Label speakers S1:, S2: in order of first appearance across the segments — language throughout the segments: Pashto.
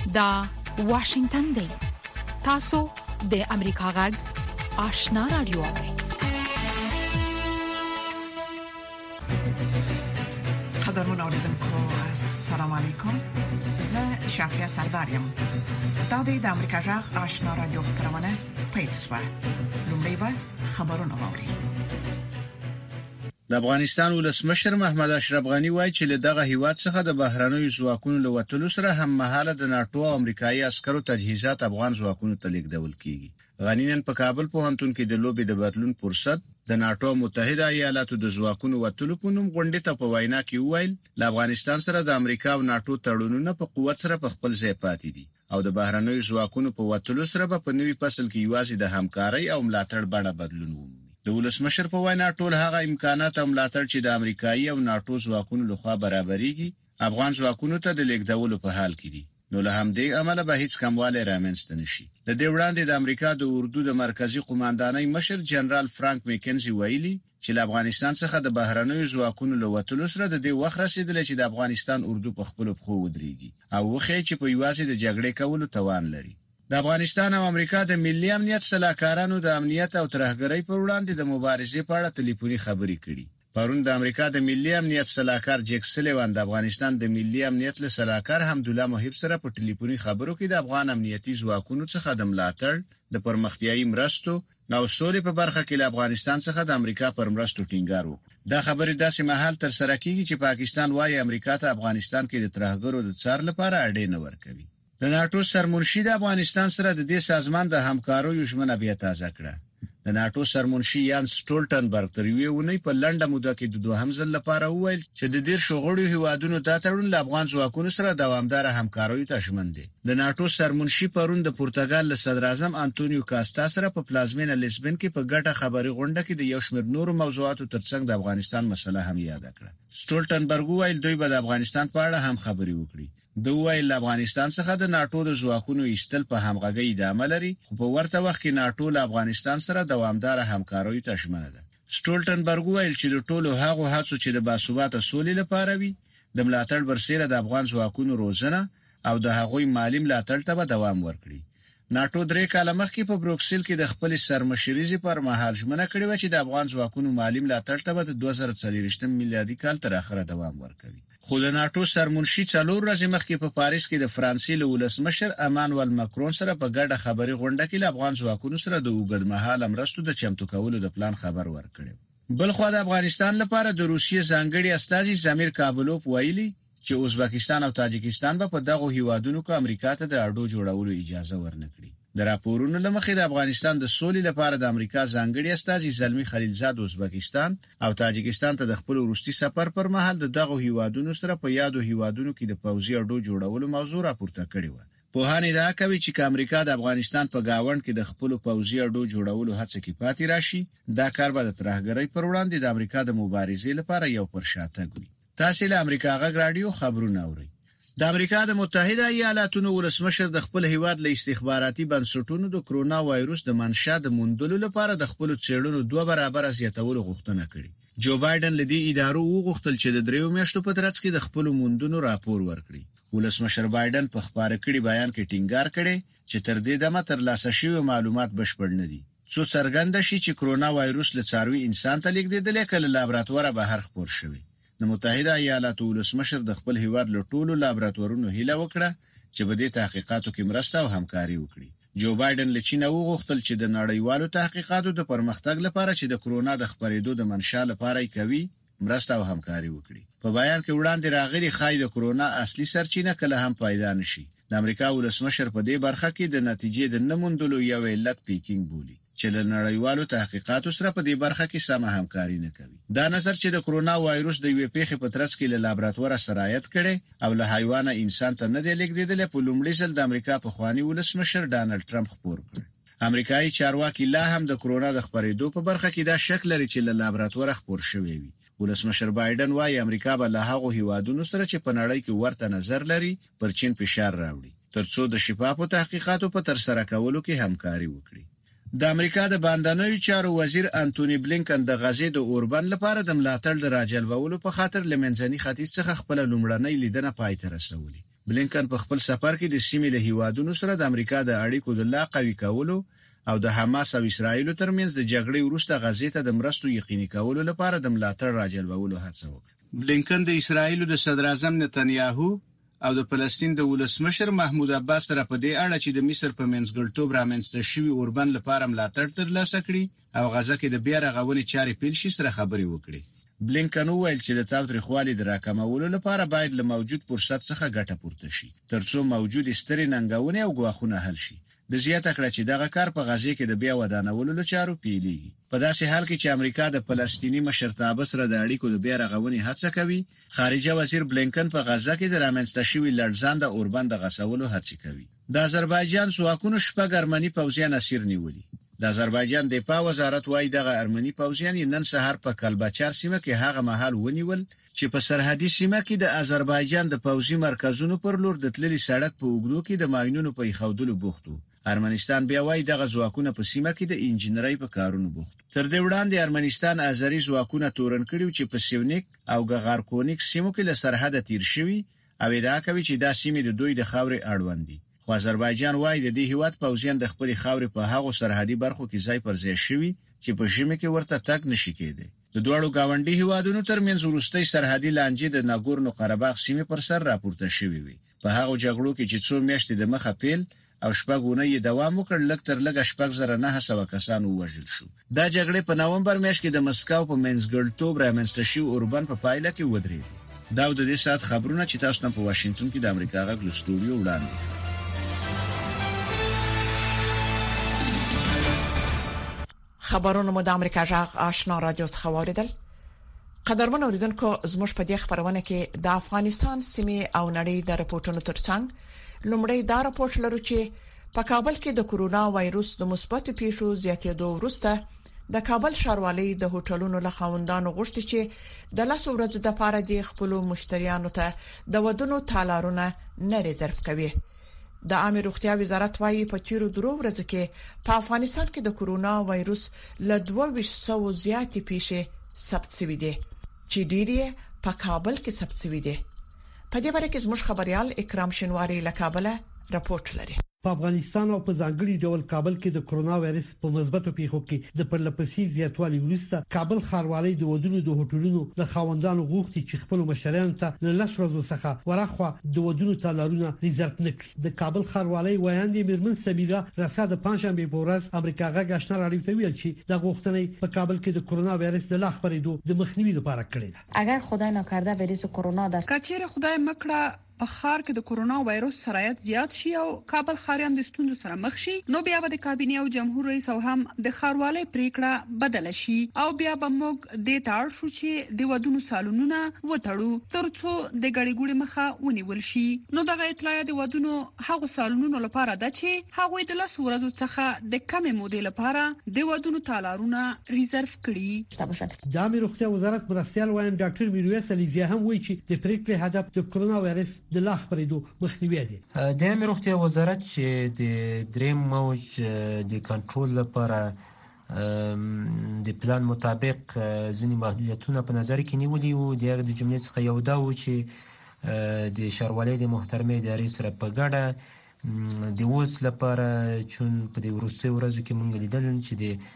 S1: دا واشنگتن دی. تاسو د امریکا غږ آشنا رادیو اورئ.
S2: قدرمن اوریدونکو السلام علیکم. زه شافیا سردارم. دا د امریکا غږ آشنا رادیو خبرونه پیښه. لومړی به خبرونه واوري.
S3: د افغانستان ولسمشر محمد اشرف غنی وایي چې له دغه هیواد څخه د بهرنیو ځواکونو له وټلو سره هم مهاله د ناتو او امریکایي عسکرو تجهیزات افغان ځواکونو ته لیږدول کیږي. غنی نن په کابل پوهنتون کې د لوبي د بدلون فرصت د ناتو متحده ایالاتو د ځواکونو وټلو په نوم غونډې ته په وینا کې وویل ل افغانستان سره د امریکا او ناتو تړونونه په قوت سره په خپل ځای پاتې دي او د بهرنیو ځواکونو په وټلو سره په نوي فصل کې یوازې د همکارۍ او ملاتړ بڼه بدلون ومومي. د ولسمشر په وینا ټول هغه امکانات او ملاتړ چې د امریکایي او ناتو ځواکونو لخوا برابرېږي افغان ځواکونو ته د لیږدولو په حال کې دي. نو له همدې عمله به هیڅ کموالی رامنځته نشي. د دې وړاندې د امریکا د اردو د مرکزی قوماندانۍ مشر جنرال فرانک میکنزي ویلي چې له افغانستان څخه د بهرنیو ځواکونو له وټلو سره د دې وخت رسیدل چې د افغانستان اردو په خپل پخو ودرېږي او وخی چې په یوازې د جګړې کولو توان لري. د افغانستان او امریکا د ملي امنیت سلاکارانو د امنیت او ترهګرۍ پر وړاندې د مبارزې په اړه ټلیفوني خبرې کړي. پرون د امریکا د ملي امنیت سلاکار جیک سلیوان د افغانستان د ملي امنیت له سلاکار حمدالله محب سره په ټلیفوني خبرو کې د افغان امنیتي ځواکونو څخه د ملاتړ د پرمختیايي مرستو او سولې په برخه کې له افغانستان څخه د امریکا پر مرستو ټینګار وکړ. دا خبرې داسې مهال تر سره کیږي چې پاکستان وايي امریکا ته افغانستان کې د ترهګرو د څار لپاره اډې نه ورکوي. د ناتو سرمنشي د افغانستان سره د دې سازمان د همکارۍ ژمنه بیا تازه کړه. د ناتو سرمنشي یان سټولټنبرګ تر یوې ونې په لنډه موده کې د دوهم ځل لپاره وویل چې د ډیر شغړو هیوادونو د تړون له افغان ځواکونو سره دوامدار همکارۍ ته ژمن دي. د ناتو سرمنشي پرون د پرتګال له صدر اعظم انټونیو کاستا سره په پلازمینه لیسبن کې په ګډه خبري غونډه کې د یو شمېر نورو موضوعاتو ترڅنګ د افغانستان مسله هم یاد کړه. سټولټنبرګ وویل دوی به د افغانستان په اړه هم خبري وکړي. د ویل افغانستان څخه د ناتو د ځواکونو ایستل په همغږي ادامه لري خو په ورته وخت کې ناتو له افغانستان سره دوامدار همکارۍ ته ژمنه ده. سټولټنبرګ ویل چې د ټولو هغو هڅو چې د باثباته سولې لپاره وي د ملاتړ برسره د افغان ځواکونو روزنه او د هغوی مالی ملاتړ ته دوام ورکړي. ناتو درې کاله مخکې په بروکسل کې د خپل سرمشريزي پر مهال ژمنه کړې و چې د افغان ځواکونو مالی ملاتړ ته د 2040 میلادي کال تر اخره دوام ورکوي. خو د ناتو سرمنشي 4 ورځې مخکې په پاریس کې د فرانسې له ولسمشر امانوئل ماکرون سره په ګډه خبري غونډه کې له افغان ځواکونو سره د اوږدمهاله مرستو د چمتو کولو د پلان خبر ورکړي. بل خو د افغانستان لپاره د روسیې ځانګړي استازي زمیر کابلوف ویلي چې ازبکستان او تاجکستان به په دغه هیوادونو کې امریکا ته د اډو جوړولو اجازه ورنکړي. د راپورونو لمخې د افغانستان د سولې لپاره د امریکا ځانګړي استازي زلمی خلیلزاد ازبکستان او تاجکستان ته د خپل وروستي سفر پر مهال دغه هیوادونو سره په یادو هیوادونو کې د پوځي اډو جوړولو موضوع راپورته کړې و. په هاني دا کوي چې امریکا د افغانستان په گاوند کې د خپل پوځي اډو جوړولو هڅه کې پاتې راشي دا کار به د ترهګرۍ پر وړاندې د امریکا د مبارزې لپاره یو پرشاتګ وي. تاسو له امریکا غږ رادیو خبرونه اورئ. د امریکا د متحده ایالاتونو ولسمشر د خپل هیواد له استخباراتي بنسټونو د کرونا وایروس د منشأ د موندلو لپاره د خپل څېړنو 2 برابر زیاتولو غوښتنه کړې. جو بایدن لدی ادارو وغوښتل چې د 3 میاشتو په ترڅ کې د خپل موندنو راپور ورکړي. ولسمشر بایدن په خبره کړي بیان کې ټینګار کړي چې تر دې دمه ترلاسه شوی معلومات بشپړ نه دي. څو څرګند شي چې کرونا وایروس له څاروي انسان ته لیږدېدل کله لابراتوار بهر خپور شوی. د متحده ایالاتو ولسمشر د خپل هیواد له ټولو لابراتوارونو هیله وکړه چې په دې تحقیقاتو کې مرسته او همکاري وکړي. جو بایدن له چین وغوښتل چې د نړیوالو تحقیقاتو د پرمختګ لپاره چې د کرونا د خپرېدو د منشأ لپاره کوي مرسته او همکاري وکړي. په بیان کې وړاندې راغلي خای د کرونا اصلي سرچینه کله هم پیدا نشي. د امریکا ولسمشر په دې برخه کې د نتیجې د نموندلو یو علت پیکینګ بولي چې له نړیوالو تحقیقاتو سره په دې برخه کې سمه همکاري نه کوي. دا نظر چې د کرونا وایروس د یوې پیښې په ترڅ کې له لابراتوار سرایت کړي او له حیوانه انسان ته نه دی لیږدېدل په لومړي ځل د امریکا په خواني ولسمشر ډانلډ ټرمپ خبر کړ. امریکایي چارواکي لا هم د کرونا د خپرېدو په برخه کې دا شک لري چې له لابراتوار خبر شوی وي. ولسمشر بایدن وايي امریکا به له هغو هیوادونو سره چې په نړۍ کې ورته نظر لري پر چین فشار راوړي ترڅو د شفافو تحقیقاتو په تر سره کولو کې همکاري وکړي. د امریکا د باندنیو چارو وزیر انټونی بلینکن د غزې د اوربن لپاره د ملاتړ د راجلبولو په خاطر لمنځني ختیځ څخه خپل لومړنۍ لیدنه پای ته رسولې. بلینکن په خپل سفر کې د سیمې له هیوادونو سره د امریکا د اړیکو د لا قوي کولو او د حماس او اسرایل ترمنځ د جګړې وروسته غزې ته د مرستو یقیني کولو لپاره د ملاتړ راجلبولو هڅه وکړه. بلینکن د اسرایل د صدر اعظم نتنیاهو او د فلسطین د ولسمشر محمود عباس سره په دې اړه چې د مصر په منځګړیتوب رامنځته شوی اوربند لپاره ملاتړ ترلاسه کړي او غزه کې د بیا رغونې چارې پیل شي سره خبرې وکړي. بلینکن وویل چې د تاوتریخوالي د راکمولو لپاره باید له موجود فرصت څخه ګټه پورته شي ترڅو موجود سترې ننګونې او ګواښونه حل شي. د زیاته کړه چې دغه کار په غزه کې د بیا ودانولو لپاره پیلېږي. په داسې حال کې چې امریکا د فلسطینی مشرتابه سره د اړیکو د بیا رغونې هڅه کوي، خارجه وزیر بلینکن په غزه کې د رامنځته شوی لړزانده اوربند غسولو هڅه کوي. د آذربایجان ځواکونو شپږ ارمني پوځیان اسیر نیولي. د آذربایجان دفاع وزارت وايي دغه ارمني پوځیان نن سهار په کلباچار سیمه کې هغه مهال ونیول چې په سرحدي سیمه کې د آذربایجان د پوځي مرکزونو پر لور د تللي سړک په اوږدو کې د ماینونو په ایښودلو بوختو. ارمنستان بیا وايي دغه ځواکونه په سیمه کې د انجنیری په کارونو بوخت. تر دې وړاندې ارمنستان آذری ځواکونه تورن کړیو چې په سیونیک او غغارکونیک سیمو کې له سرحده تیر شوي او ادعا کوي چې دا سیمې د دوی د خاورې اړوند دي. خو آذربایجان وايي د دې هیواد پوځیان د خپل خاورې په هغو سرحدي برخو کې ځای پر ځای شوي چې په ژمي کې ورته تګ نشي کېدی. د دوړو گاونډي هیوادونو ترمنځ وروستي سرحدي لانجې د ناګورنو قرهباغ سیمې پر سر راپورته شوې وي. په هغو جګړو کې چې څو میاشتې د مخه پیل او شپږونه یې دوام وکړ، لږ تر لږه 9,900 کسان ووژل شو. دا جګړې په نومبر میاشت کې د مسکو په منځګړیتوب رامنځته شوی اوربند په پایله کې ودرېد. دا د دې سات خبرونه چې تاسو نن په واشنگټن کې د امریکا غږ له سټوډیو وړاندې.
S2: خبرونه مو د امریکا جغ آشنا رادیو څخه واوریدل. قدرمن اوریدونکو، زموږ په دې خبرونه کې د افغانستان سیمې او نړۍ د راپورټونو ترڅنګ لومړی دا راپورټ لرو چې په کابل کې د کورونا وایروس د مثبت پیښو زیاتېدو وروسته د کابل ښاروالۍ د هوټلونو له خاوندانو غوښتي چې د 10 ورځې لپاره د خپل مشتریانو ته د ودونو تالارونه نه ریزرف کوي. د عامه روغتیا وزارت وايي په تیرو 3 ورځو کې په افغانستان کې د کورونا وایروس له 2200 زیاتې پیښې ثبت شوې دي چې ډېری په کابل کې ثبت شوې دي. په دې باره کې زموږ خبريال اکرام شینواری له کابل راپورټ لري.
S4: په افغانستان او په ځانګړي ډول کابل کې د کورونا وایرس په مثبتو پیښو کې د پرلپسې زیاتوالي وروسته کابل ښاروالۍ د ودونو د هوټلونو د خاوندانو غوښتي چې خپل مشتریانو ته له 10 ورځې څخه ورخوا د ودونو تالارونه ریزرف نکړي. د کابل ښاروالۍ وایاندې میرمن سمیرا رسا د پنځشنبه په ورځ امریکا غږ آشنا راډیو ته ویل چې د غوښتنې په کابل کې د کورونا وایرس د لا خبرېدو د مخنیوي لپاره کړې ده.
S5: اگر خدای نکرده ویروس کرونا در
S6: کچېره خدای مکړه په ښار کې د کورونا وایروس سرایت زیات شي او کابل ښاریان د ستونزو سره مخ شي، نو بیا به د کابینې او جمهور رئیس او هم د ښاروالۍ پریکړه بدل شي او بیا به موږ د تاړ شو چې د ودونو سالونونه وټړو ترڅو د غړي ګوړي مخه ونیول شي. نو دغه اطلاع د ودونو هغه سالونونو لپاره ده چې هغه د 10 ورځې څخه د کم مودې لپاره د ودونو تالارونه ریزرف کړي.
S4: د عامه روغتیا وزارت مرستيال وایم ډاکټر میرویس علیزی هم وایي چې د پریکړې هدف د کورونا وایرس د لا خبرېدو مخنیوي دی.
S7: د عامه روغتیا وزارت چې د دریم موج د کنټرول لپاره د پلان مطابق ځینې محدودیتونه په نظر کې نیولي وو. د جملې څخه یو دا و چې د ښاروالۍ د محترمې ادارې سره په ګډه د اوس لپاره چون په دې وروستیو ورځو کې موږ لیدل چې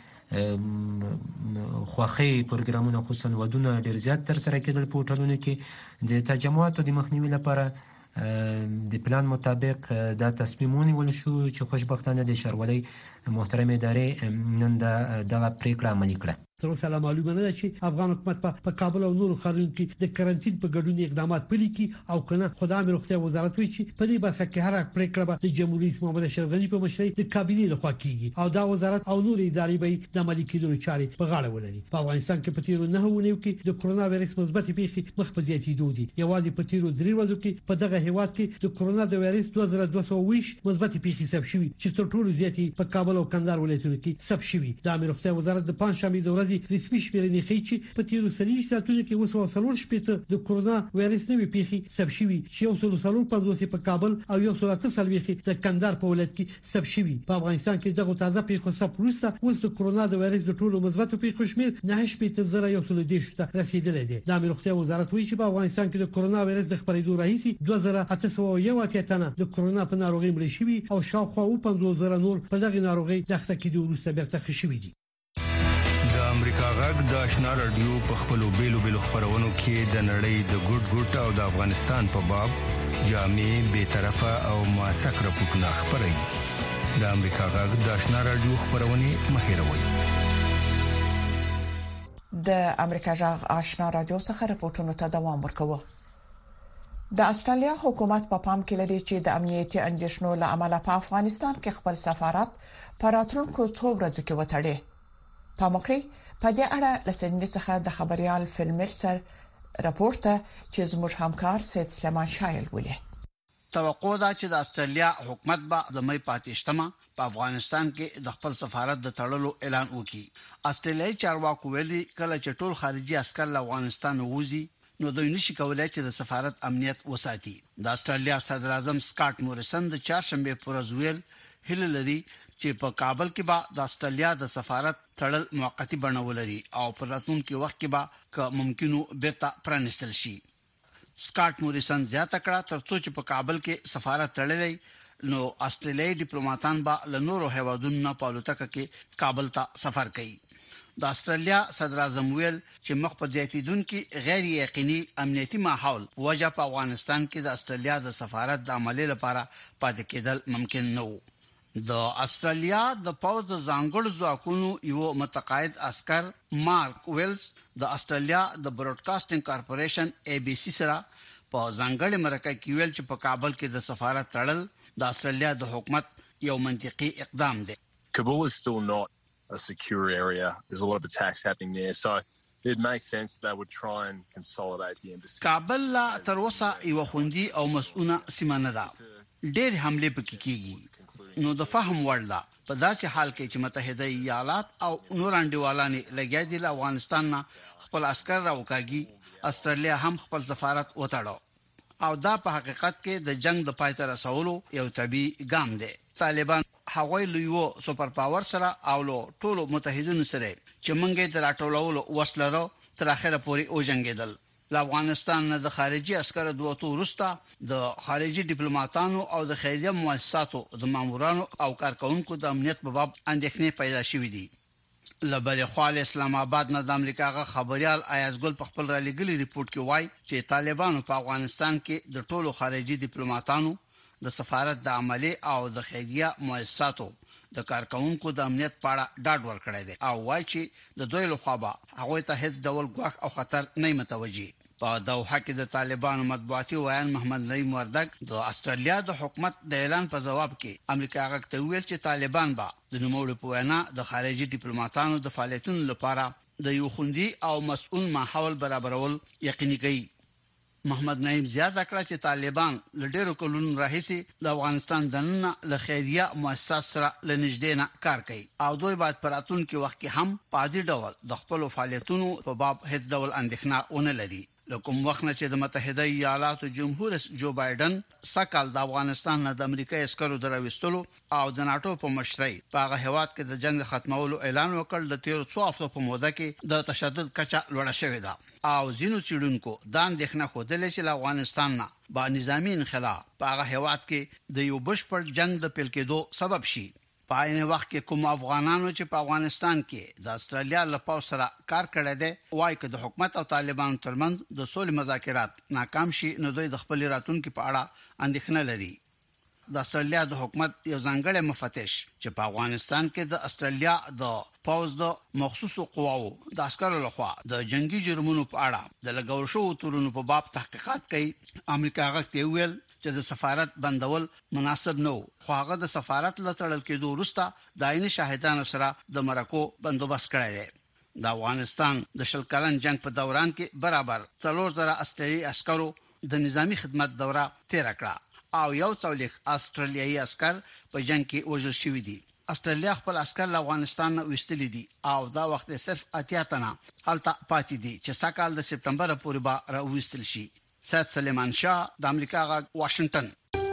S7: د خوښۍ پروګرامونه خصوصا ودونه ډېر زیات تر سره کېدل په هوټلونو کې. د تجمعاتو د مخنیوي لپاره د پلان مطابق دا تصمیم ونیول شو چې خوشبختانه د ښاروالۍ محترمې ادارې نن دغه پریکړه عملي کړه.
S4: تر اوسه معلومه نه ده چې افغان حکومت په کابل او نورو ښارونو کې د کارانتین په ګډون اقدامات پلي کړي او کنه. خدای مې روغتیا وزارت وایي چې په دې برخه کې هر پریکړه به د جمهوریت رئیس محمد اشرف غني په مشرۍ د کابینې لخوا کیږي او دا وزارت او نور ادارې به د عملي کېدو چارې په غاړه ولري. په افغانستان کې په تیرو 9 ونیو کې د کورونا وایرس مثبت پیښې مخ په زیاتېدو دي. یوازې په تیرو 3 ورځو کې په دغه هیواد کې د کورونا د وایرس 2220 مثبت پیښې ثبت شوي چې تر ټولو زیاتې په کابل او کندهار ولایتونو کې ثبت شوي. د امیر روغتیا وزارت د پنځشنبه د ورځې بعضي رسمي شمیرنې ښیي چې په تیرو 30 ساعتونو کې وسو 3 د کورونا وایرس نوې پیښې ثبت شوي چې 150 په کابل او 130 د کندهار په ولایت کې ثبت شوي. په افغانستان کې دغه تازه پیښو ثبت وروسته اوس د کورونا د وایرس د ټولو مثبتو پیښو شمېر 9.1 ته رسیدلی دی. د امیر روغتیا وزارت وایي چې په افغانستان کې د کورونا وایرس د خپرېدو راهیسې 2801 تنه د کورونا په ناروغۍ مړه شوي او شاوخوا 50,000 نور په دغه ناروغۍ د اخته کېدو وروسته بیرته ښه شوي دي.
S8: د امریکا غږ د آشنا رادیو په خپلو بیلو خبرونو کې د نړۍ د ګډ او د افغانستان په باب جامع به طرفه او موثق راپورټونه خبري. د امریکا غږ د آشنا رادیو خبرونه مهیروي.
S2: د امریکا غږ آشنا رادیو څخه راپورټونه ته دوام ورکوي. د استرالیا حکومت په پام کې لري چې د امنیتي اندېښنو له امله په افغانستان کې خپل سفارت پر راتلونکو څو ورځو کې وتړي. پامکړی په دې اړه لسنې څخه د خبريال فلمرسر راپورټ چې زموږ همکار سید سلیمان شایل ولې
S9: توقع ده چې د استرالیا حکومت به د مې پاتېشتمه په افغانستان کې د خپل سفارت د تړلو اعلان وکړي. استرالیایي چارواکو ویلي کله چې ټول خارجي عسكر له افغانستان ووزي نو دوی نشي کولای چې د سفارت امنیت وساتي. د استرالیا صدر اعظم سکاټ موریسن د چهارشنبه پر ورځ ویل هله لري چې په کابل کې به د استرالیا د سفارت تړل موقتی بڼه ولري او په راتلونکي وخت کې به که ممکنو بیرته پرانستل شي. سکاټ موریسن زیاته کړه ترڅو چې په کابل کې سفارت تړلې نو استرالیایي ډیپلوماټان به له نورو هیوادونو په الوتکه کې کابل ته سفر کوي. د استرالیا صدر اعظم ویل چې مخ په زیاتیدونکو غیر یقیني امنیتي ماحول وجه په افغانستان کې د استرالیا د سفارت د عملي لپاره پاتې کېدل ممکن نه و. د استرالیا د پوز د ځانګړو ځواکونو یو متقاعد عسكر مارک ویلز د استرالیا د براډکاسټینګ کارپوریشن ABC سره په ځانګړي مرکه کې ویل چې په کابل کې د سفارت تړل د استرالیا د حکومت یو منطقي اقدام دی.
S10: Kabul is still not a secure area. There's a lot of attacks happening there, so it makes sense that they would try and consolidate the embassy.
S9: کابل لا تر اوسه یو خوندي او مسؤونه سیمه نه ده. ډېر حمله پکې کیږي. نو د فهم وړ ده په داسې حال کې چې متحده ایالات او نور انډیوالان لګیا دي له افغانستان نه خپل عسكر راوکاږي. استرالیا هم خپل سفارت وتاړو او دا په حقیقت کې د جنگ د پای ته رسولو یو طبيعي ګام دی. طالبان هغوی لویو سپر پاور سره او له ټولو متحدینو سره چې منګې د راټولولو وسلرو تر اخره پورې اوجنګیدل. له افغانستان نه د خارجي عسكر دوه وروسته د خارجي ډیپلوماټانو او د خیریه مؤسساتو د مامورانو او کارکونکو د امنیت په باب اندېښنې پیدا شوې دي. لبل خپل اسلام آباد نه د امریکا غا خبريال ایاز ګل په خپل رالېګلي ریپورت کې وایي چې طالبانو په افغانستان کې د ټولو خارجي ډیپلوماټانو د سفارت د عملي او د خیریه مؤسساتو د کارکونکو د امنیت په اړه ډاډ ورکړی دی او وایي چې د دوی لخوا به هغه ته هیڅ ډول ګواښ او خطر نه متوجي. په دوحه کې د طالبانو مطبوعاتي ویان محمد نعیم وردګ د استرالیا د حکومت د اعلان په جواب کې امریکا غاکته ویل چې طالبان به د نوموړو په وینا د خارجي ډیپلوماټانو د فعالیتونو لپاره د یو خوندي او مسؤل ماحول برابرول یقیني کوي. محمد نعیم زیاته کړه چې طالبان له ډیرو کلونو راهیسې د افغانستان دننه له خیریه مؤسسات سره لنږدې نه کار کوي او دوی باید پراتون کې وخت کې هم په عادي ډول د خپل فعالیتونو په باب هیڅ ډول اندېښنه ونه لري. لکه وخت نه چې د متحده ایالاتو جمهور رئیس جو بایدن سکهال د افغانستان نه د امریکا عسکرو درويستلو او د ناتو په مشرۍ په هغه هواد کې د جنگ ختمولو اعلان وکړ. د 13 هفتو په موده کې د تشدد کچه لوړه شوې ده او ځینو چیرونکو دا اندېښنه خوده چې له افغانستان نه با نظامی انخلا په هغه هواد کې د یو بشپړ جنگ د پیل کېدو سبب شي. په عین وخت کې کوم افغانانو چې په افغانستان کې د استرالیا لپاره سره کار کړی دی وايي چې د حکومت او طالبانو ترمنځ د صلح مذاکرات ناکام شي نو دوی د خپل راتلونکو په اړه اندېښنه لري. د استرالیا د حکومت یو ځانګړی مفتش چې په افغانستان کې د استرالیا د پوز د مخصوصو قواو د عسکرو لخوا د جنگي جرمونو په اړه د لګول شوو تورونو په باب تحقیقات کوي. امریکا غاکته ویل چې د سفارت بندول مناسب نه و خو هغه د سفارت لټړل کېدو وروسته د عین شاهدانو سره د مرکو بندوبست کړی دی. د افغانستان د شل کلن جنگ په دوران کې برابر 3000 استراليایي عسکرو د نظامی خدمت دوره تیر کړه او یو څولېخ استرالیایي عسكر په جنگ کې وژل شوی دي. استرالیا خپل عسكر له افغانستان وستلي دي او دا وخت صرف 80 تنه حالت پاتې دي چې سکهال د سپتمبر پورې به راوستل شي. سید سلیمان شاه د امریکا غا واشنگټن.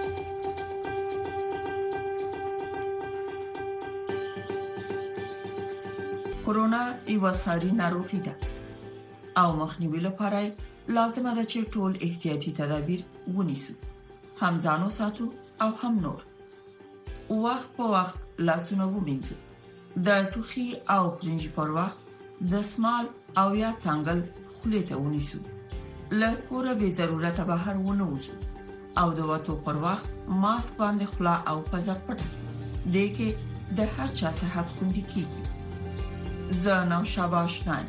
S11: کورونا یو ساري ناروغي ده او مخنیوي لپاره لازمه ده چې ټول احتیاطي تدابیر ونیسو، هم ځانو ساتو او هم نور. وخت په وخت لاسونه ومینځو، د ټوخي او پرنجي پر وخت د سمال او یا څنګل خولې ته ونیسو، له کوره به ضرورت بهر ونه وځو او د وټو پر وخت ماسک باندې خلا او پزه پټه دې کې د هر چا صحت خوندي کیږي. زناو شاباش نایم.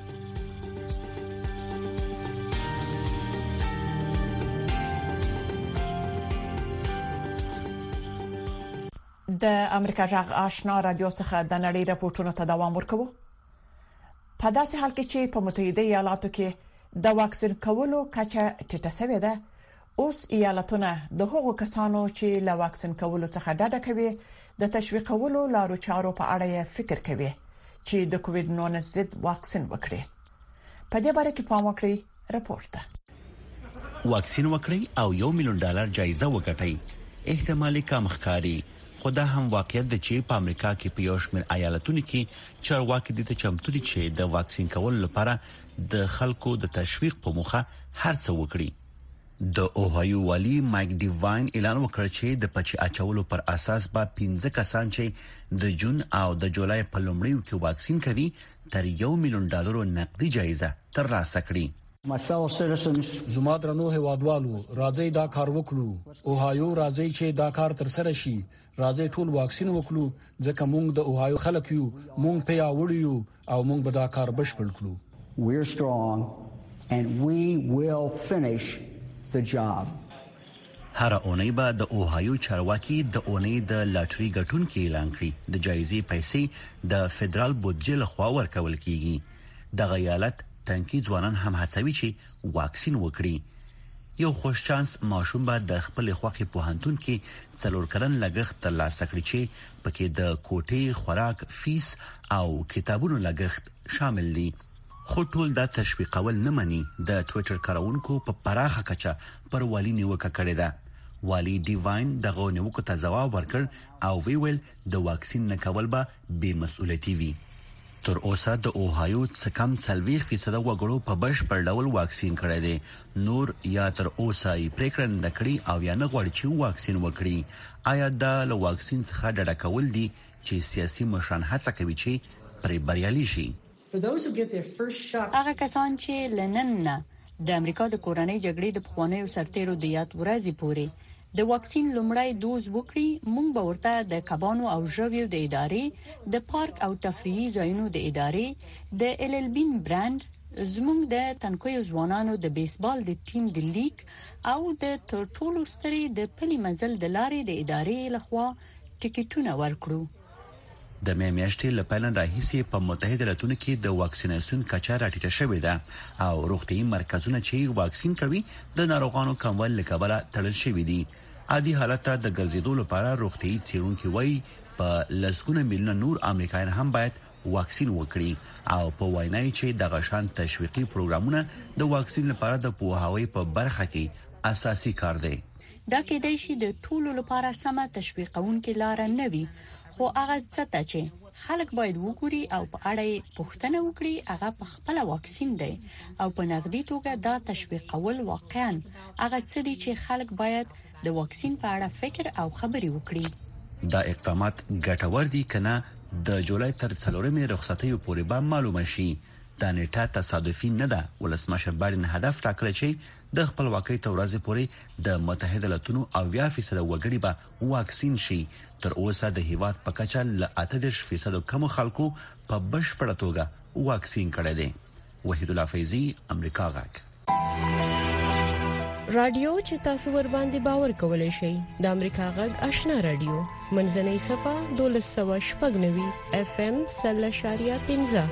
S2: د امریکا جغ آشنا رادیو څخه د نړۍ راپورټونو ته دوام ورکوي. په داسې حال کې چې په متحده ایالاتو کې د واکسین کولو کچه ټیټه شوې ده، اوس ایالتونه د هغو کسانو چې له واکسین کولو څخه ډډه کوي د تشویقولو لارو چارو په اړه فکر کوي چې د کووډ 19 ضد واکسین وکړي. په دې باره کې پام وکړئ. راپورټ
S12: واکسین وکړئ او $1 مليون جایزه وګټئ. احتمالي کم ښکاري، خو دا هم واقعیت دی چې په امریکا کې په یو شمېر ایالتونو کې چارواکي د چمتو دي چې د واکسین کولو لپاره د خلکو د تشویق په موخه هر څه وکړي. د اوهایو والی مایک ډیواین اعلان وکړ چې د پچی اچولو پر اساس به 15 کسان چې د جون او د جولای په لومړیو کې واکسین کوي تر $1 مليون نقدي جایزه ترلاسه کړي.
S13: My fellow citizens, زما درنو هیوادوالو، راځي دا کار وکړو. اوهایو راځي چې دا کار تر سره شي. راځي ټول واکسین وکړو ځکه موږ د اوهایو خلک یو، موږ پیاوړي یو او موږ به دا کار بشپړ کړو.
S14: We're strong and we will finish the job.
S12: هر اونۍ به د اوهایو چارواکي د اونۍ د لاټري ګټونکو اعلان کړي. د جایزې پیسې د فدرال بودجې لخوا ورکول کیږي. د غیالت تنکي ځوانان هم هڅوي چې واکسین وکړي. یو خوش چانس ماشوم به د خپل خوخي پوهنتون کې 4 کلن لګښت ترلاسه کړي چې پکې د کوټې، خوراک، فیس او کتابونو لګښت شامل دي. خو ټول دا تشویقول نه مني. د ټوئیټر کارونکو په پراخه کچه پر والی نیوکه کړې ده. والی ډیواین دغه نیوکه ته ځواب ورکړ او ویل د واکسین نه کول به بې مسؤلیتي وي. تر اوسه د اوهایو څخه کم 40% وګړو په بشپړ ډول واکسین کړی دی. نور یا تر اوسه یې پریکړه نه کړې او یا نه غواړي چې واکسین وکړي. آیا دا له واکسین څخه ډډه کول دي چې سیاسي مشران هڅه کوي چې پرې بریالي شي؟
S15: هغه کسان چې لنن د امریکا د کورنۍ جګړې د پخوانیو سرتیرو د یاد ورځې پورې د واکسین لومړی دوز وکړي، موږ به ورته د کبانو او ژویو د ادارې، د پارک او تفریحي ځایونو د ادارې، د LLBین برند، زموږ د تنکیو ځوانانو د بیسبال د ټیم د لیګ او د ټولو ستري د پلي منزل د لارې د ادارې لخوا ټیکټونه ورکړو.
S12: د مې میاشتې له پیل راهیسې په متحده ایالاتونو کې د واکسیناسیون کچه راټیټه شوې ده او روغتیايي مرکزونه چې واکسین کوي د ناروغانو کموالي له کبله تړل شوي دي. عادي حالت ته د ګرځېدو لپاره روغتیايي څېړونکي وایي په لسګونه میلیونه نور امریکایان هم باید واکسین وکړي او په وینای چې د غشان تشویقي پروګرامونه د واکسین لپاره د پوهاوی په برخه کې اساسي کار دی.
S15: دا کېدای شي د ټولو لپاره سمه تشویقونکې لار نه وي، خو هغه څه چې خلک باید وګوري او په اړه پوښتنه وکړي هغه په خپل واکسین دی او په نغدي توګه دا تشویقول واقعا هغه څه دي چې خلک باید د واکسین په اړه فکر او خبري وکړي.
S12: دا اقدامات ګټور دي کنه د جولای تر 4مې رخصتیو پورې به معلومه شي. دا نیټه تصادفي نه ده. ولسمشر بایدن هدف ټاکلی چې د خپلواکۍ تر ورځې پورې د متحده ایالاتونو 80% وګړي به واکسین شي. تر اوسه د هیواد په کچه ل 80% کم خلکو په بشپړه توګه واکسین کړي دي. وحید الله فیضی، امریکا غږ.
S16: رادیو چې تاسو ور باندې باور کولای شئ د امریکا غږ آشنا رادیو منځنۍ صفه 1290 FM 0.15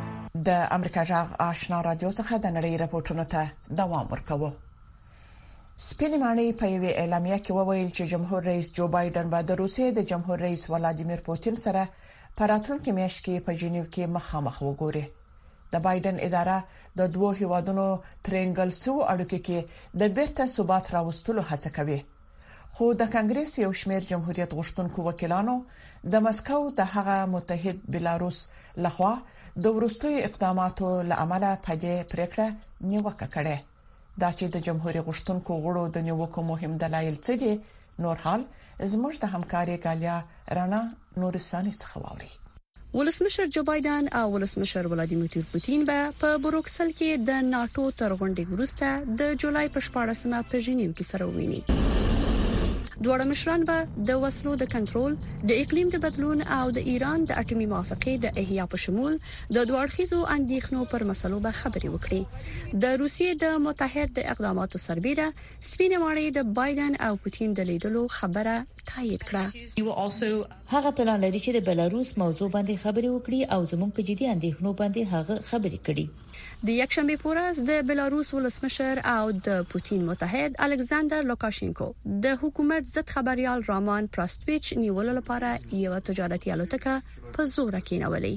S2: د امریکا جغ آشنا رادیو څخه د نړۍ راپورټونو ته دوام ورکوي. سپینې ماڼۍ په یوه اعلامیه کې وویل چې جمهور رئیس جو بایدن به د روسیې د جمهور رئیس ولادیمیر پوتین سره په راتلونکي میاشت کې په جنیو کې مخامخ وګوري. د بایدن اداره د دوه هیوادونو ترنګل سو اړیکو کې د بیرته ثبات راوستلو هڅه کوي. خو د کانګرس یو شمېر جمهوریت غوښتونکو وکیلانو د مسکو د هغه متحد بلاروس لخوا د ورستوي اقداماتو لامل په دې پریکړه نیوکه کړې. دا چې د جمهوریت غوښتونکو غړو د نیوکو مهم دلایل څه دي، نور حال زموږ د همکاري ګالیا رانا نورستاني څخه واوري.
S15: ولسمشر جو بایدن او ولسمشر ولادیمیر پوتین په بروکسل کې د ناتو تر غونډې وروسته د جولای په 14مه په ژنیو کې سره وویني. دواړه مشران به د وسلو د کنټرول، د اقلیم د بدلون او د ایران د اټومي موافقې د احیا په شمول د دوړخیزو اندېښنو پر مسلو به خبرې وکړي. د روسیې د متحد د اقداماتو سربېره سپینې ماڼۍ د بایدن او پوتین د لیدلو خبره تایید کړه.
S17: هغه پلان لري چې د بلاروس موضوع باندې خبرې وکړي او زموږ په جدي اندېښنو باندې هغه خبرې کړي.
S15: د یکشنبه په ورځ د بلاروس ولسمشر او د پوتین متحد الکساندر لوکاشینکو د حکومت ضد خبريال رامان پراستویچ نیولو لپاره یو تجارتي الوتکه په زور کېنولې.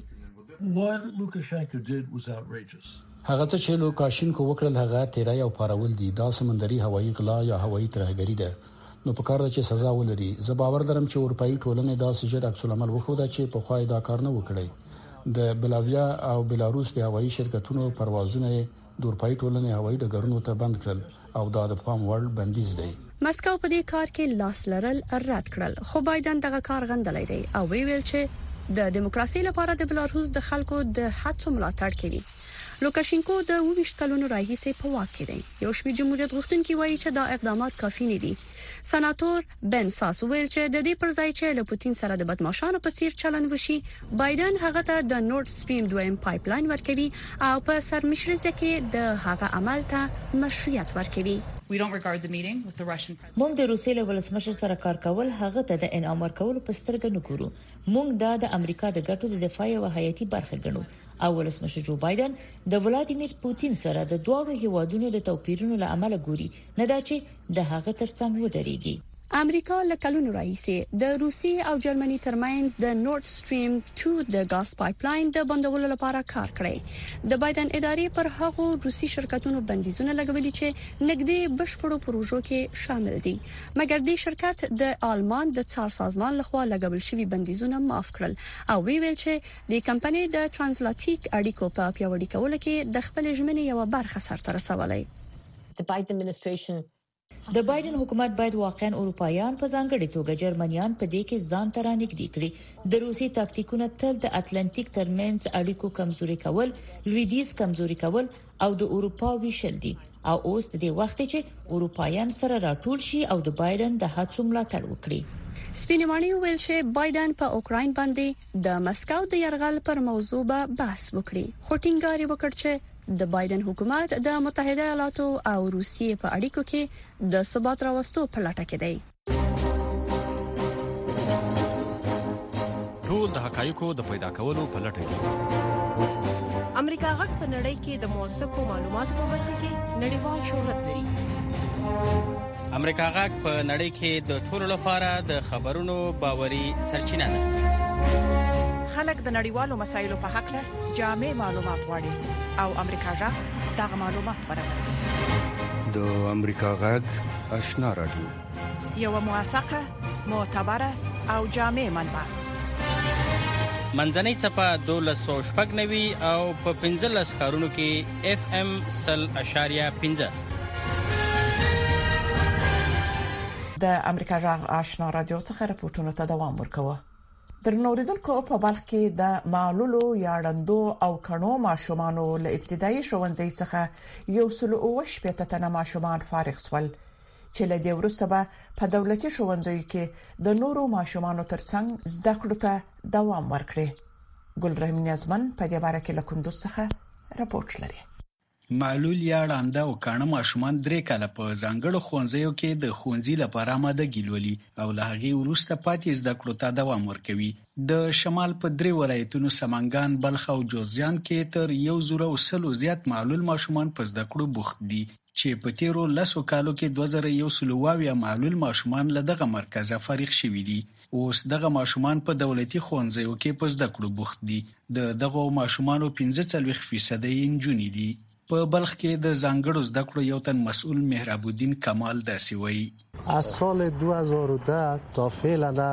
S13: هغه چې لوکاشینکو وکړل هغه تیرای او پارول دي، دا سمندري هوایي غلا یا هوایي ترهګری ده. نو په کار چې سزا ولري. زه باور لرم چې اروپאי ټولنې دا سجر عکس العمل وښوده چې په خوای دا کار نه وکړي. د بلاویا او بلاروس د هوایي شرکتونو پروازونه د اروپאי ټولنې هوایي ډګرونو ته بند کړل او دا د پام وړ بندیز دی.
S15: مسکو په دې کار کې لاس لرل رد کړل، خو بایدن دغه کار غندلی دی او ویل چې د دیموکراسي لپاره د بلاروس د خلکو د هڅو ملاتړ کوي. لوکاشینکو د 20 کلونو راهیسې په واک کې دی. یو شمېر جمهوریت غوښتونکي وایي چې دا اقدامات کافي نه دي. سناتور بن ساس ویل چې د دې پر ځای چې له پوتین سره د بدمعشانو په څیر چلند وشي، بایدن هغه ته د نورډ سټریم 2 پایپلاین ورکوي او په سرمشرزه کې د هغه عمل ته مشروعیت ورکوي.
S17: موږ د روسیې له ولسمشر سره کار کول هغه ته د انعام ورکول په سترګه نه ګورو. موږ دا د امریکا د ګټو د دفاع او حیاتي برخه ګڼو او ولسمشر جو بایدن د ولادیمیر پوتین سره د دوه هیوادونو د توپیرونو له امله ګوري، نه دا چې د هغه ترڅنګ ودرېږي.
S15: امریکا له کلونو راهیسې د روسیې او جرمني ترمنځ د نورډ سټریم 2 د غاز پایپلاین د بندولو لپاره کار کړی. د بایدن ادارې پر هغو روسي شرکتونو بندیزونه لګولي چې نږدې بشپړو پروژو کې شامل دي، مګر د شرکت د آلمان د څار سازمان لخوا لګول شوی بندیزونه معاف کړل او ویل چې د کمپنۍ د ترانزلاټیک اړیکو په پیاوړي کولو کې د خپل ژمنې یو برخه سرته رسولې.
S17: د بایدن حکومت باید واقعا اروپایان په ځانګړي توګه جرمنیان په دې کې ځان ته رانږدې کړي. د روسي تاکتیکونه تل د اتلانتیک ترمنځ اړیکو کمزوري کول، لویدیځ کمزوري کول او د اروپا ویشل دي او اوس د وخت چې اروپایان سره راټول شي او د بایدن د هڅو ملاتړ وکړي.
S15: سپینې ماڼۍ ویل چې بایدن په اوکراین باندې د مسکو د یرغل پر موضوع به بحث وکړي، خو ټینګار وکړ چې د بایدن حکومت د متحده ایالاتو او روسیې په اړیکو کې د ثبات راوستو په لټه کې دی.
S18: ټول د حقایقو د پیدا کولو په لټه کې.
S16: امریکا غږ په نړۍ کې د موثقو معلوماتو په برخه کې نړیوال شهرت لري.
S19: امریکا غږ په نړۍ کې د ټولو لپاره د خبرونو باوري سرچینه ده.
S2: خلک د نړیوالو مسایلو په حق له جامع معلومات غواړي او امریکا غږ دغه معلومات برابروي.
S8: د امریکا غږ آشنا رادیو،
S2: یو موثقه، معتبره او جامع منبع.
S19: منځنۍ چپه 1290 او په 15 ښارونو کې FM 0.5.
S2: د امریکا غږ آشنا رادیو څخه راپورټونه ته دوام ورکوه. درنوریدونکو په بلخ کې د معلولو یا ړندو او کڼو ماشومانو له ابتدایي ښوونځي څخه 180 تنه ماشومان فارغ شول چې له دې وروسته به په دولتي ښوونځیو کې د نورو ماشومانو ترڅنګ زده کړو ته دوام ورکړي. ګل رحیم نیازمن په دې باره کې له کندوز څخه راپورټ لري.
S20: معلول یا ړانده او کاڼه ماشومان 3 کاله په ځانګړو ښوونځیو کې د ښوونځي لپاره آمادګي لولي او له هغې وروسته پاتې زده کړو ته دوام ورکوي. د شمال په 3 ولایتونو سمنګان، بلخ او جوزجان کې تر 110 زیات معلول ماشومان په زده کړو بوخت دي چې په تیرو 10 کالو کې 2122 معلول ماشومان له دغه مرکزه فارغ شوي دي. اوس دغه ماشومان په دولتي ښوونځیو کې په زده کړو بوخت دي. دغه ماشومانو 45% نجونې دي. په بلخ کې د ځانګړو زده کړو یو تن مسؤل مهراب الدین کمال داسې وایي:
S21: از سال 2010 تا فعلا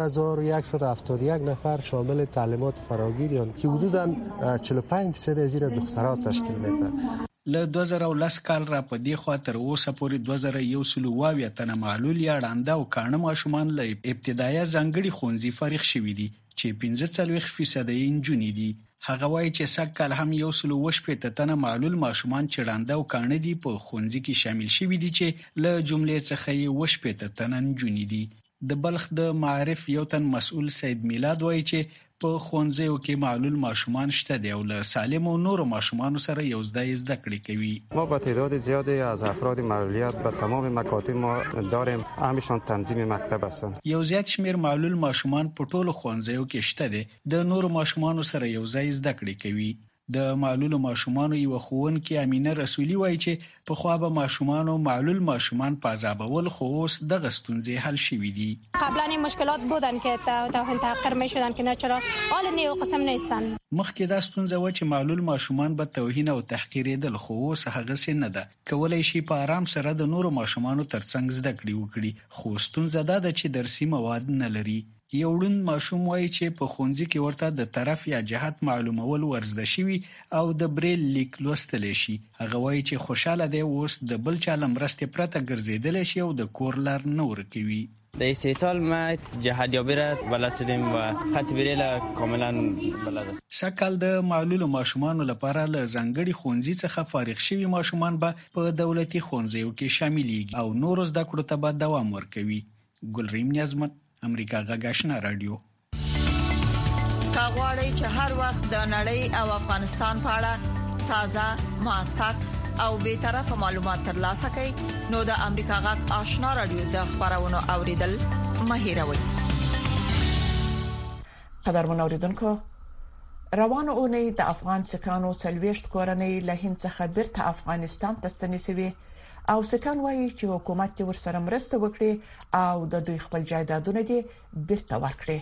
S21: 2171 نفر شامل تعلیمات فراگیریان که حدوداً 45% از این دخترها تشکیل میدن.
S20: له 2010 کال را په دې خوا تر اوسه پورې 2122 تنه معلول یا ړانده او کاڼه ماشومان له ابتدایي ځانګړي ښوونځي فارغ شوي دي چې 45% یې نجونې دي. هغه وایي چې سږ کال هم 118 تنه معلول ماشومان چې ړانده او کاڼه دي په ښوونځي کې شامل شوي دي چې له جملې څخه یې 18 تنه نجونې دي. د بلخ د معارف یو تن مسؤل سید میلاد وایي چې په ښوونځیو کې معلول ماشومان شته دي او له سالم او نورو ماشومانو سره یو ځای زده کړې کوي.
S22: ما با تعداد زیادی از افراد معلولیت به تمام مکاتب ما داریم، همشون تنظیم مکتب هستند.
S20: یو زیات شمیر معلول ماشومان په ټولو ښوونځیو کې شته دي، د نورو ماشومانو سره یو ځای زده کړې کوي. د معلول ماشومانو یو ښوونکې امینه رسولي وایي چې په خوا به ماشومانو معلول ماشومان په عذابول خو اوس دغه ستونزې حل شوي دي.
S23: قبلا این مشکلات بودن که توهین تحقیر میشدن که نه چرا حال نیو قسم نیستن.
S20: مخکې دا ستونزه و چې معلول ماشومان به توهین او تحقیرېدل خو اوس هغه څه نه ده. کولای شي په آرام سره د نورو ماشومانو ترڅنګ زده کړې وکړي، خو ستونزه دا ده چې درسي مواد نه لري. یو ړوند ماشوم وایي چې په ښوونځي کې ورته د طرف یا جهت معلومول ورزده شوي او د بریل لیک لوستلی شي. هغه وایي چې خوشاله دی اوس د بل چا له مرستې پرته ګرځېدلی شي او د کور لار نه ورکوي.
S24: در 3 سال ما جهادیابی را بلد شدیم و خط بریل کاملا بلد است.
S20: سږکال د معلولو ماشومانو لپاره له ځانګړي ښوونځي څخه فارغ شوي ماشومان به په دولتي ښوونځیو کې شاملېږي او نورو زده کړو ته به دوام ورکوي. ګلریم نیازمن، امریکا غږ آشنا رادیو.
S11: کاغوري چې هر وخت د نړۍ او افغانستان په اړه تازه، موثق او به طرفه معلومات ترلاسه کړئ نو د امریکا غږ آشنا رادیو د خبرونو اوریدل مهیروي.
S2: قدرمن اوریدونکو، روان اونۍ د افغان سکانو 40 کورنۍ له هند څخه بیرته افغانستان ته ستنیږي او سکان وایي چې حکومت یې ورسره مرسته وکړي او د دوی خپل جایدادونه دې بیرته ورکړي.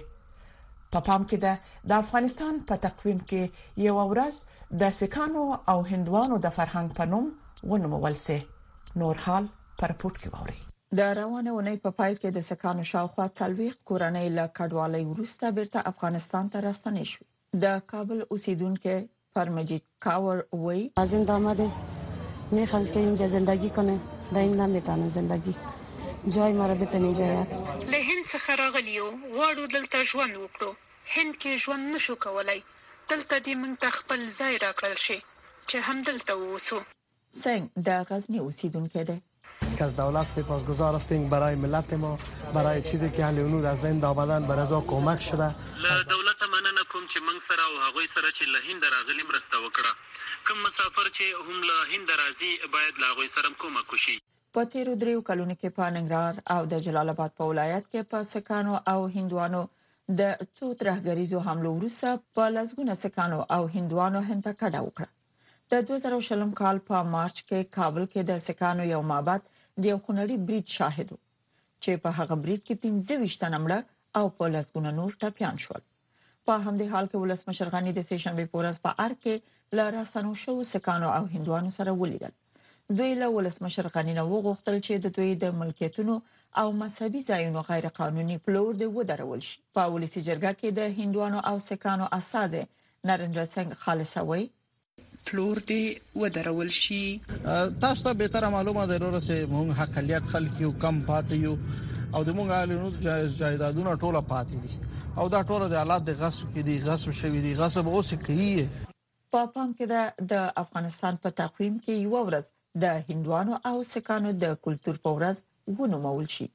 S2: په پام کې ده د افغانستان په تقویم کې یو ورځ د سکانو او هندوانو د فرهنګ په نوم ونومول سي. نور حال پر پورت کې ووري. د روانه اونۍ په پای کې د سکانو شاوخوا 40 کورنۍ له کډوالۍ وروسته بیرته افغانستان ته راستنې شو. د کابل اوسیدونکو پرمجید کاور وایي
S25: زنده آمده میخوام که اینجا زندگی کنه، در این نمیتونه زندگی جای ما را بتونی جایت.
S1: له هند څخه راغلیو غواړو دلته ژوند وکړو. هند کې ژوند نشو کولای، دلته دې موږ ته خپل ځای راکړل شي چې هم دلته ووسو.
S11: څنګه د غزنی اوسیدونکو ده
S21: از دولت سپاسگزار هستیم برای ملت ما، برای چیزی که اهل نور از زنده آمدن برای کمک شده.
S26: له دولت مننه کوم چې موږ سره او هغوی سره چې له هند راغلي مرسته وکړه. کوم مسافر چې هم له هند راځي باید له هغوی سره کومک وشي.
S11: په تیرو 3 کلونو کې په ننګرهار او د جلال آباد په ولایت کې په سکانو او هندوانو د څو ترهګریزو حملو وروسته په لسګونه سکانو او هندوانو هند ته کډه وکړه. د 2020 کال په مارچ کې کابل کې د سکانو یو معبد د یو خونړي برید شاهد و چې په هغه برید کې 15 تنه مړه او په لسګونه نور ټپيان شول. په همدې حال کې ولسمشر غنی د سې شنبه پورز په ار کې ل راستنو شو سکانو او هندوانو سره ولیدل. دوی له ولسمشر غنی نه وغوښتل چې د دوی د ملکیتونو او مذهبي ځایونو غیر قانوني پلور د ودرول شي. په ولسی جرګه کې د هندوانو او سکانو اساس نریندر سنگ خالصه وایي
S6: پلور دی ودرول شي.
S21: تاسو ته به تر معلومه ده ورسې مونږ حقلیت خلک یو کم پاتې یو او د مونږ اهلونو جایدادونه ټوله پاتې دي او دا ټوله د حالات د غصب کې دي، غصب شوی دي، غصب اوس کوي.
S11: په پام کې د افغانستان په تقویم کې یو ورځ د هندوانو او سکانو د کلچر په ورځ ونومول شي.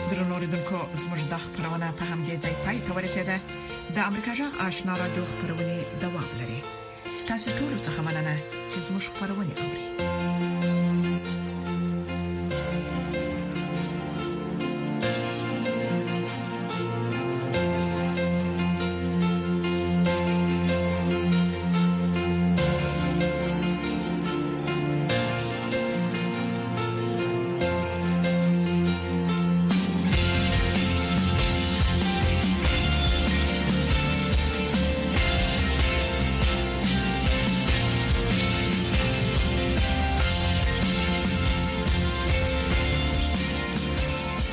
S2: درنو اوریدونکو زموږ د خبرونه په همدې ځای پای ته ورسیده. د امریکا جغ آشنا رادیو خبرونه دوام لري. ستاسو ټول څه مننه چې زموږ خبرونه اوري.